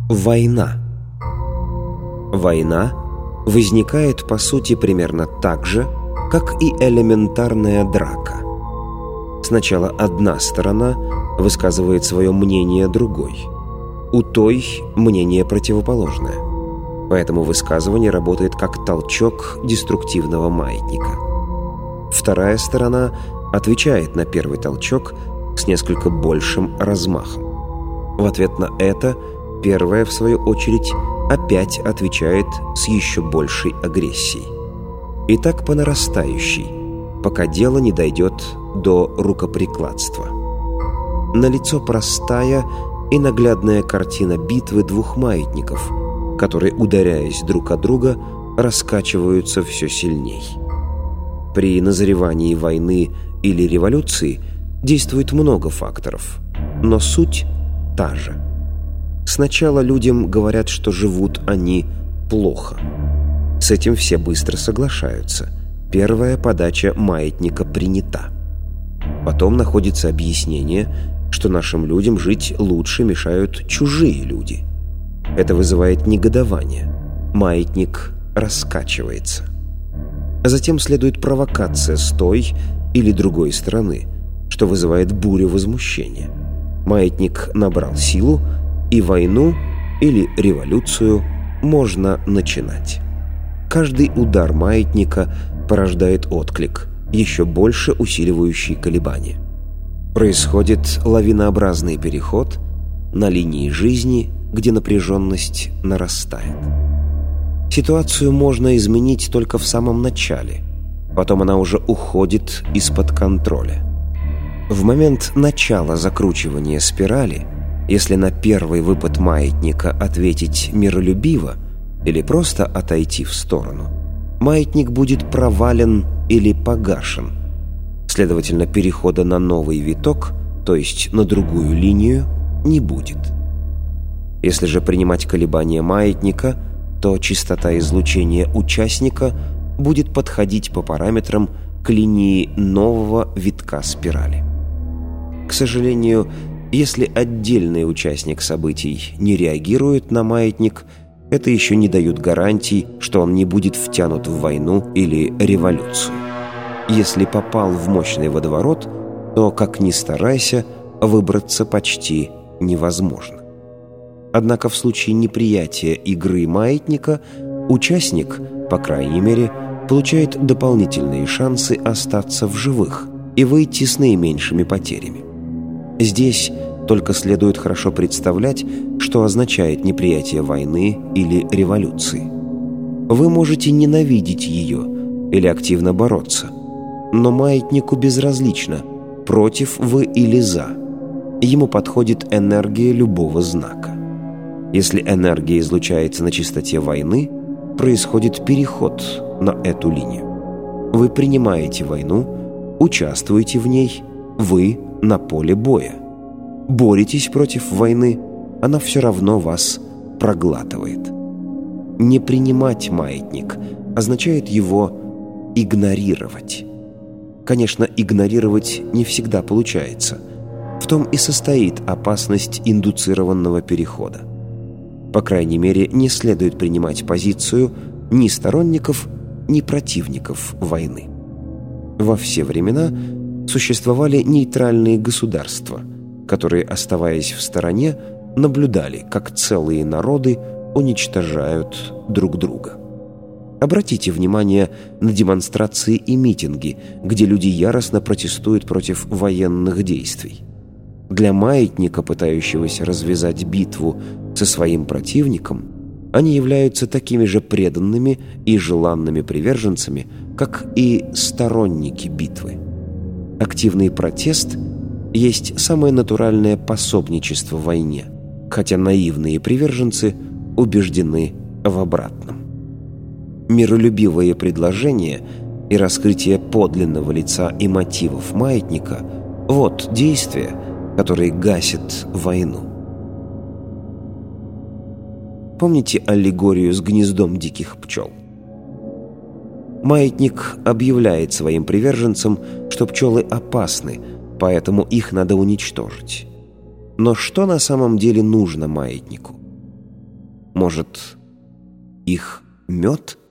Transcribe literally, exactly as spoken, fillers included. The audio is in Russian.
Война. Война возникает, по сути, примерно так же, как и элементарная драка. Сначала одна сторона высказывает свое мнение другой. У той мнение противоположное. Поэтому высказывание работает как толчок деструктивного маятника. Вторая сторона отвечает на первый толчок с несколько большим размахом. В ответ на это первая, в свою очередь, опять отвечает с еще большей агрессией. И так по нарастающей, пока дело не дойдет до рукоприкладства. Налицо простая и наглядная картина битвы двух маятников, которые, ударяясь друг о друга, раскачиваются все сильней. При назревании войны или революции действует много факторов, но суть та же. Сначала людям говорят, что живут они плохо. С этим все быстро соглашаются. Первая подача маятника принята. Потом находится объяснение, что нашим людям жить лучше мешают чужие люди. Это вызывает негодование. Маятник раскачивается. А затем следует провокация с той или другой стороны, что вызывает бурю возмущения. Маятник набрал силу, и войну или революцию можно начинать. Каждый удар маятника порождает отклик, еще больше усиливающий колебания. Происходит лавинообразный переход на линии жизни, где напряженность нарастает. Ситуацию можно изменить только в самом начале, потом она уже уходит из-под контроля. В момент начала закручивания спирали, если на первый выпад маятника ответить миролюбиво или просто отойти в сторону, маятник будет провален или погашен. Следовательно, перехода на новый виток, то есть на другую линию, не будет. Если же принимать колебания маятника, то частота излучения участника будет подходить по параметрам к линии нового витка спирали. К сожалению, если отдельный участник событий не реагирует на маятник, это еще не дает гарантий, что он не будет втянут в войну или революцию. Если попал в мощный водоворот, то, как ни старайся, выбраться почти невозможно. Однако в случае неприятия игры маятника участник, по крайней мере, получает дополнительные шансы остаться в живых и выйти с наименьшими потерями. Здесь только следует хорошо представлять, что означает неприятие войны или революции. Вы можете ненавидеть ее или активно бороться, но маятнику безразлично, против вы или за. Ему подходит энергия любого знака. Если энергия излучается на частоте войны, происходит переход на эту линию. Вы принимаете войну, участвуете в ней, вы на поле боя. Боретесь против войны, она все равно вас проглатывает. Не принимать маятник означает его игнорировать. Конечно, игнорировать не всегда получается. В том и состоит опасность индуцированного перехода. По крайней мере, не следует принимать позицию ни сторонников, ни противников войны. Во все времена существовали нейтральные государства, которые, оставаясь в стороне, наблюдали, как целые народы уничтожают друг друга. Обратите внимание на демонстрации и митинги, где люди яростно протестуют против военных действий. Для маятника, пытающегося развязать битву со своим противником, они являются такими же преданными и желанными приверженцами, как и сторонники битвы. Активный протест есть самое натуральное пособничество в войне, хотя наивные приверженцы убеждены в обратном. Миролюбивые предложения и раскрытие подлинного лица и мотивов маятника – вот действия, которые гасят войну. Помните аллегорию с гнездом диких пчел? Маятник объявляет своим приверженцам, что пчелы опасны, поэтому их надо уничтожить. Но что на самом деле нужно маятнику? Может, их мед?